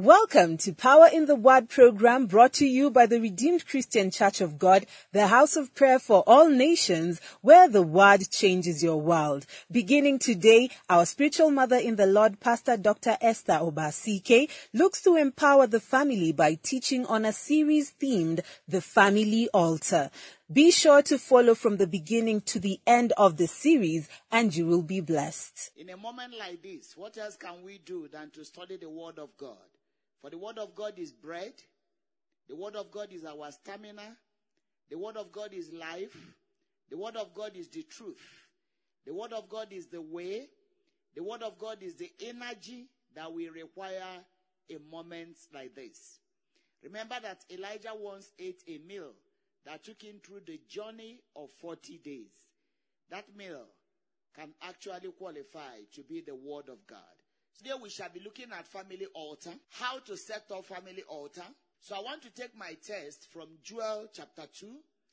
Welcome to Power in the Word program, brought to you by the Redeemed Christian Church of God, the house of prayer for all nations, where the Word changes your world. Beginning today, our spiritual mother in the Lord, Pastor Dr. Esther Obasike, looks to empower the family by teaching on a series themed The Family Altar. Be sure to follow from the beginning to the end of the series, and you will be blessed. In a moment like this, what else can we do than to study the Word of God? For the Word of God is bread. The Word of God is our stamina. The Word of God is life. The Word of God is the truth. The Word of God is the way. The Word of God is the energy that we require in moments like this. Remember that Elijah once ate a meal that took him through the journey of 40 days. That meal can actually qualify to be the Word of God. Today we shall be looking at family altar, how to set up family altar. So I want to take my text from Joel chapter 2,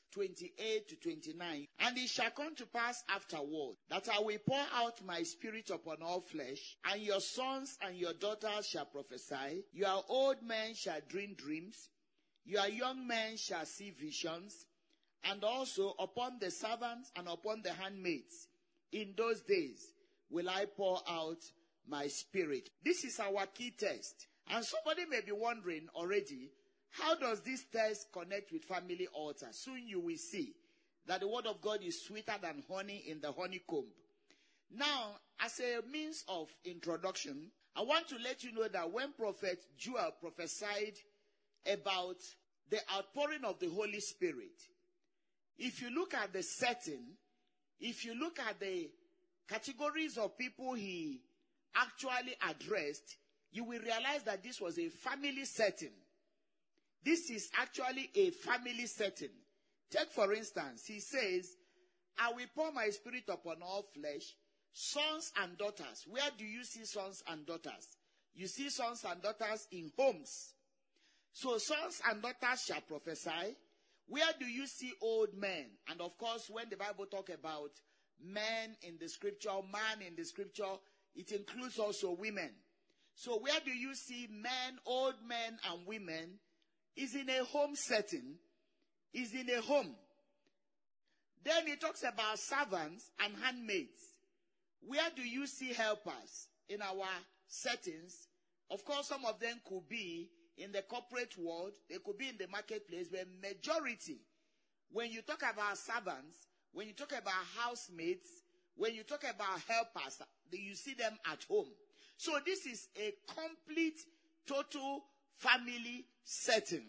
28 to 29. And it shall come to pass afterward that I will pour out my spirit upon all flesh, and your sons and your daughters shall prophesy. Your old men shall dream dreams. Your young men shall see visions. And also upon the servants and upon the handmaids, in those days will I pour out my spirit. This is our key text. And somebody may be wondering already, how does this text connect with family altar? Soon you will see that the Word of God is sweeter than honey in the honeycomb. Now, as a means of introduction, I want to let you know that when Prophet Joel prophesied about the outpouring of the Holy Spirit, if you look at the setting, if you look at the categories of people he actually addressed, you will realize that this was a family setting. This is actually a family setting. Take for instance, he says, I will pour my spirit upon all flesh, sons and daughters. Where do you see sons and daughters? You see sons and daughters in homes. So sons and daughters shall prophesy. Where do you see old men? And of course, when the Bible talks about men in the scripture, man in the scripture, it includes also women. So where do you see men, old men and women? Is in a home setting. Is in a home. Then he talks about servants and handmaids. Where do you see helpers in our settings? Of course, some of them could be in the corporate world. They could be in the marketplace. But majority, when you talk about servants, when you talk about housemates, when you talk about helpers, you see them at home. So this is a complete, total family setting.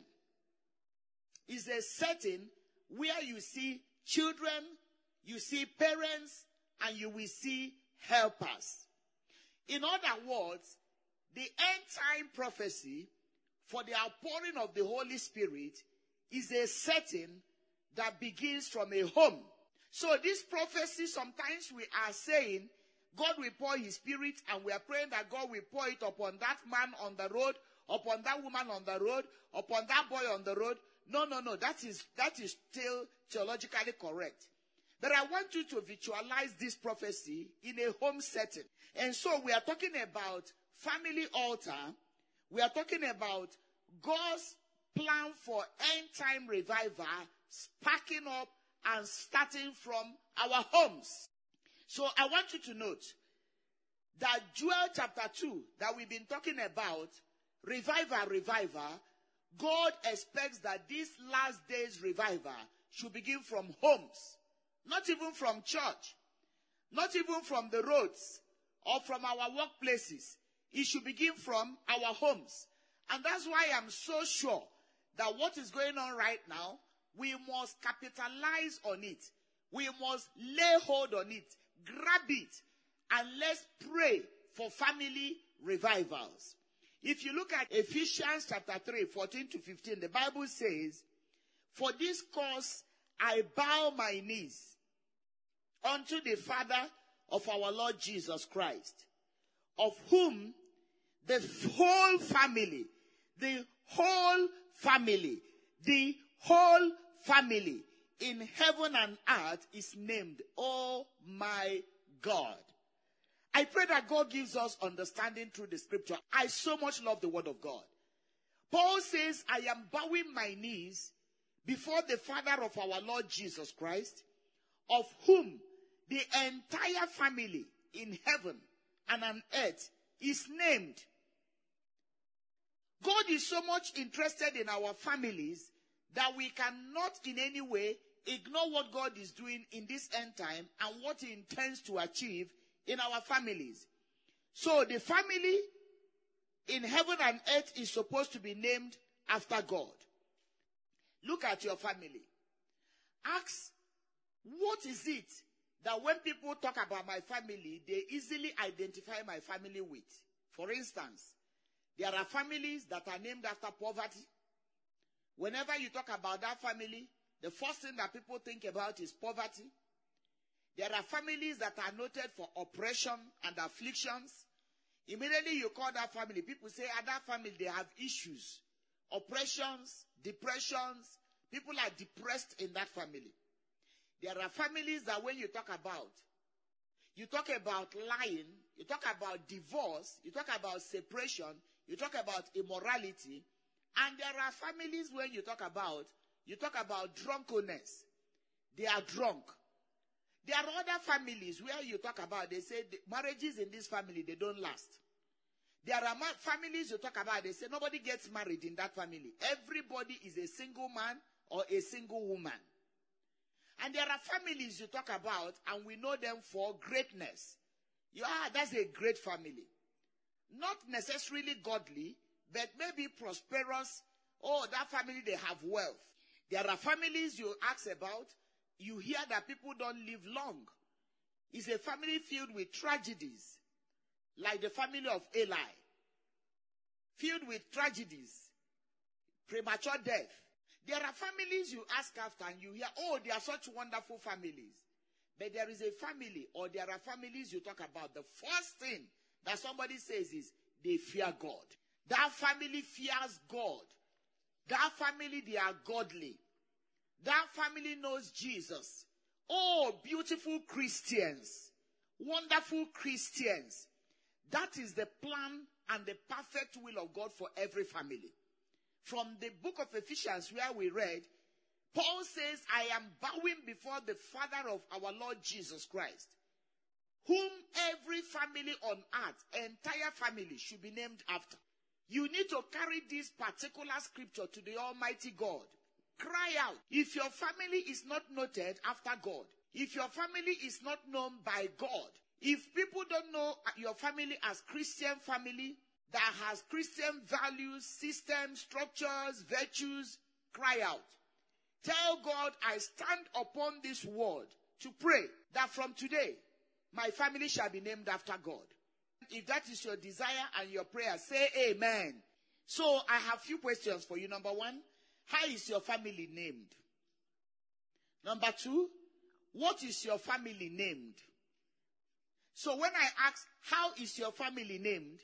It's a setting where you see children, you see parents, and you will see helpers. In other words, the end time prophecy for the outpouring of the Holy Spirit is a setting that begins from a home. So this prophecy, sometimes we are saying, God will pour his spirit, and we are praying that God will pour it upon that man on the road, upon that woman on the road, upon that boy on the road. No. That is still theologically correct. But I want you to visualize this prophecy in a home setting. And so we are talking about family altar. We are talking about God's plan for end time revival, sparking up and starting from our homes. So I want you to note that Joel chapter 2 that we've been talking about, revival, God expects that this last day's revival should begin from homes, not even from church, not even from the roads or from our workplaces. It should begin from our homes. And that's why I'm so sure that what is going on right now, we must capitalize on it. We must lay hold on it, grab it, and let's pray for family revivals. If you look at Ephesians chapter 3, 14 to 15, the Bible says, for this cause I bow my knees unto the Father of our Lord Jesus Christ, of whom the whole family in heaven and earth is named, oh my God. I pray that God gives us understanding through the scripture. I so much love the word of God. Paul says, I am bowing my knees before the Father of our Lord Jesus Christ, of whom the entire family in heaven and on earth is named. God is so much interested in our families that we cannot in any way ignore what God is doing in this end time and what he intends to achieve in our families. So the family in heaven and earth is supposed to be named after God. Look at your family. Ask, what is it that when people talk about my family, they easily identify my family with? For instance, there are families that are named after poverty. Whenever you talk about that family, the first thing that people think about is poverty. There are families that are noted for oppression and afflictions. Immediately you call that family, people say, that family, they have issues, oppressions, depressions. People are depressed in that family. There are families that when you talk about lying, you talk about divorce, you talk about separation, you talk about immorality. And there are families when you talk about drunkenness. They are drunk. There are other families where you talk about, they say the marriages in this family, they don't last. There are families you talk about, they say nobody gets married in that family. Everybody is a single man or a single woman. And there are families you talk about, and we know them for greatness. That's a great family. Not necessarily godly, but maybe prosperous. Oh, that family, they have wealth. There are families you ask about, you hear that people don't live long. It's a family filled with tragedies, like the family of Eli. Filled with tragedies, premature death. There are families you ask after and you hear, oh, they are such wonderful families. But there is a family, or there are families you talk about. The first thing that somebody says is, they fear God. That family fears God. That family, they are godly. That family knows Jesus. Oh, beautiful Christians. Wonderful Christians. That is the plan and the perfect will of God for every family. From the book of Ephesians where we read, Paul says, I am bowing before the Father of our Lord Jesus Christ, whom every family on earth, entire family, should be named after. You need to carry this particular scripture to the Almighty God. Cry out. If your family is not noted after God, if your family is not known by God, if people don't know your family as Christian family, that has Christian values, systems, structures, virtues, cry out. Tell God, I stand upon this word to pray that from today, my family shall be named after God. If that is your desire and your prayer, say amen. So I have few questions for you. Number one, how is your family named? Number two, what is your family named? So when I ask, how is your family named?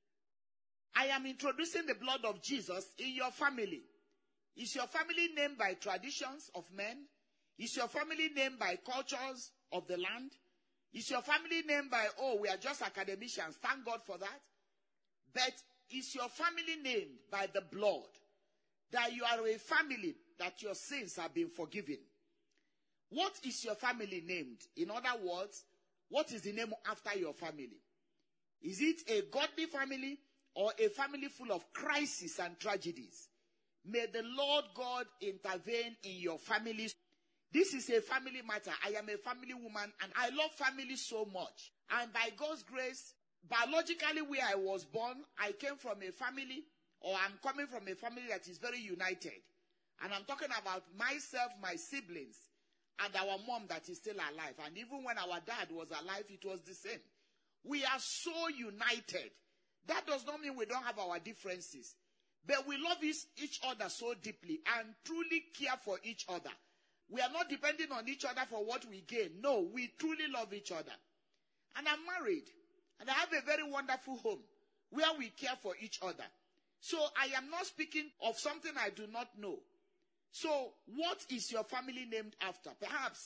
I am introducing the blood of Jesus in your family. Is your family named by traditions of men? Is your family named by cultures of the land? Is your family named by, oh, we are just academicians, thank God for that? But is your family named by the blood? That you are a family, that your sins have been forgiven. What is your family named? In other words, what is the name after your family? Is it a godly family or a family full of crises and tragedies? May the Lord God intervene in your families. This is a family matter. I am a family woman and I love family so much. And by God's grace, biologically where I was born, I came from a family, or I'm coming from a family that is very united. And I'm talking about myself, my siblings, and our mom that is still alive. And even when our dad was alive, it was the same. We are so united. That does not mean we don't have our differences. But we love each other so deeply and truly care for each other. We are not depending on each other for what we gain. No, we truly love each other. And I'm married. And I have a very wonderful home where we care for each other. So I am not speaking of something I do not know. So what is your family named after? Perhaps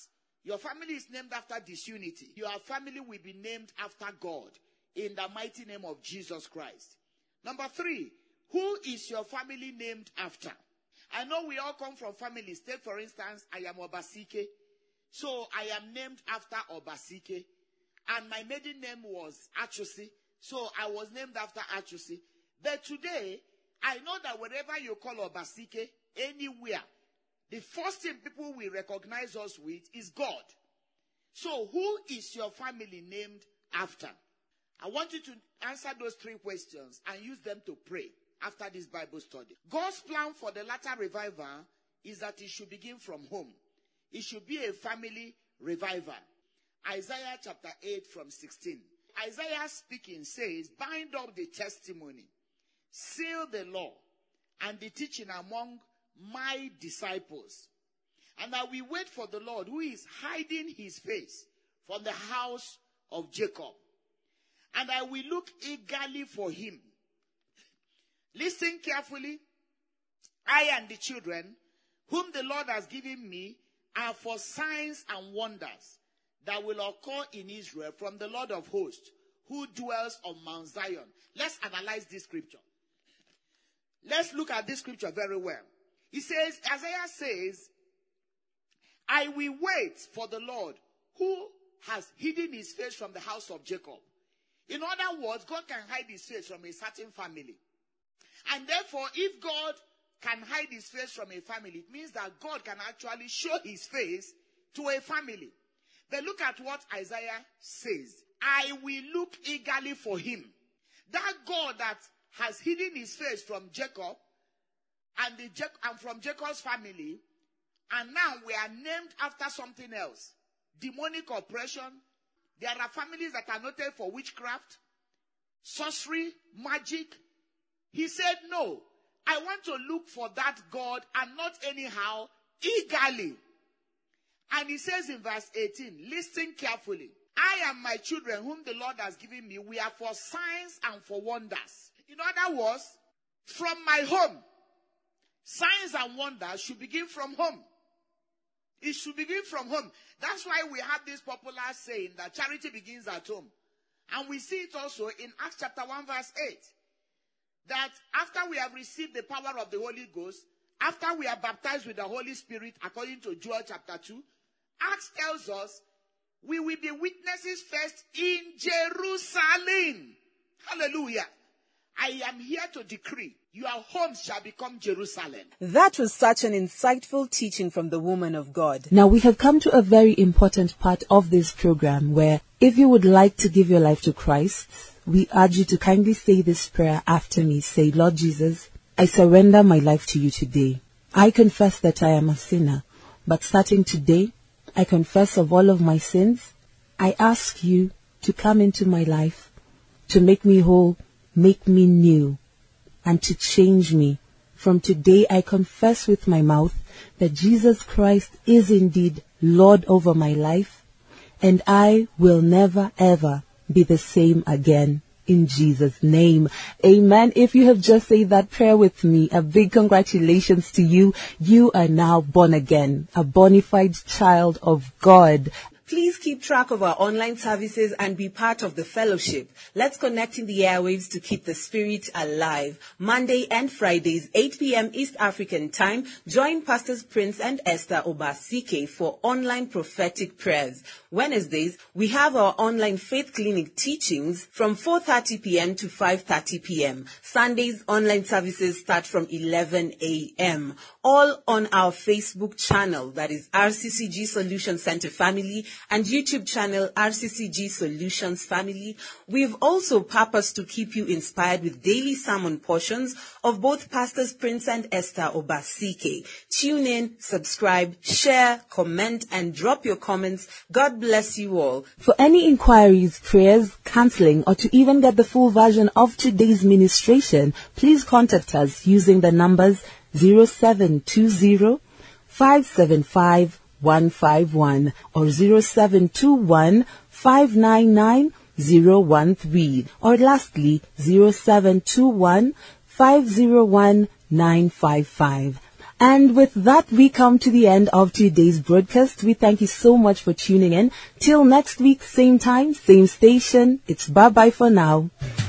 Your family is named after disunity. Your family will be named after God in the mighty name of Jesus Christ. Number 3, who is your family named after? I know we all come from families. Take for instance, I am Obasike. So I am named after Obasike. And my maiden name was Achusi. So I was named after Achusi. But today, I know that wherever you call Obasike, anywhere, the first thing people will recognize us with is God. So who is your family named after? I want you to answer those 3 questions and use them to pray after this Bible study. God's plan for the latter revival is that it should begin from home. It should be a family revival. Isaiah chapter 8 from 16. Isaiah speaking says, bind up the testimony, seal the law and the teaching among my disciples. And I will wait for the Lord who is hiding his face from the house of Jacob. And I will look eagerly for him. Listen carefully. I and the children whom the Lord has given me are for signs and wonders that will occur in Israel from the Lord of hosts who dwells on Mount Zion. Let's analyze this scripture. Let's look at this scripture very well. He says, Isaiah says, I will wait for the Lord who has hidden his face from the house of Jacob. In other words, God can hide his face from a certain family. And therefore, if God can hide his face from a family, it means that God can actually show his face to a family. But look at what Isaiah says. I will look eagerly for him. That God that has hidden his face from Jacob and from Jacob's family, and now we are named after something else. Demonic oppression. There are families that are noted for witchcraft, sorcery, magic. He said, no, I want to look for that God and not anyhow, eagerly. And he says in verse 18, listen carefully. I and my children whom the Lord has given me, we are for signs and for wonders. In other words, from my home, signs and wonders should begin from home. It should begin from home. That's why we have this popular saying that charity begins at home. And we see it also in Acts chapter 1 verse 8. That after we have received the power of the Holy Ghost, after we are baptized with the Holy Spirit, according to Joel chapter 2, Acts tells us we will be witnesses first in Jerusalem. Hallelujah. I am here to decree, your homes shall become Jerusalem. That was such an insightful teaching from the woman of God. Now we have come to a very important part of this program where if you would like to give your life to Christ, we urge you to kindly say this prayer after me. Say, Lord Jesus, I surrender my life to you today. I confess that I am a sinner, but starting today, I confess of all of my sins. I ask you to come into my life, to make me whole, make me new, and to change me. From today, I confess with my mouth that Jesus Christ is indeed Lord over my life, and I will never ever be the same again. In Jesus' name. Amen. If you have just said that prayer with me, a big congratulations to you. You are now born again, a bona fide child of God. Please keep track of our online services and be part of the fellowship. Let's connect in the airwaves to keep the spirit alive. Monday and Fridays, 8 p.m. East African time, join Pastors Prince and Esther Obasike for online prophetic prayers. Wednesdays, we have our online faith clinic teachings from 4:30 p.m. to 5:30 p.m. Sundays, online services start from 11 a.m. All on our Facebook channel, that is RCCG Solution Center Family, and YouTube channel RCCG Solutions Family. We've also purposed to keep you inspired with daily sermon portions of both Pastors Prince and Esther Obasike. Tune in, subscribe, share, comment, and drop your comments. God bless you all. For any inquiries, prayers, counseling, or to even get the full version of today's ministration, please contact us using the numbers 0720 575 151 or 0721 599 013, or lastly 0721 501 955. And with that, we come to the end of today's broadcast. We thank you so much for tuning in. Till next week, same time, same station. It's bye-bye for now.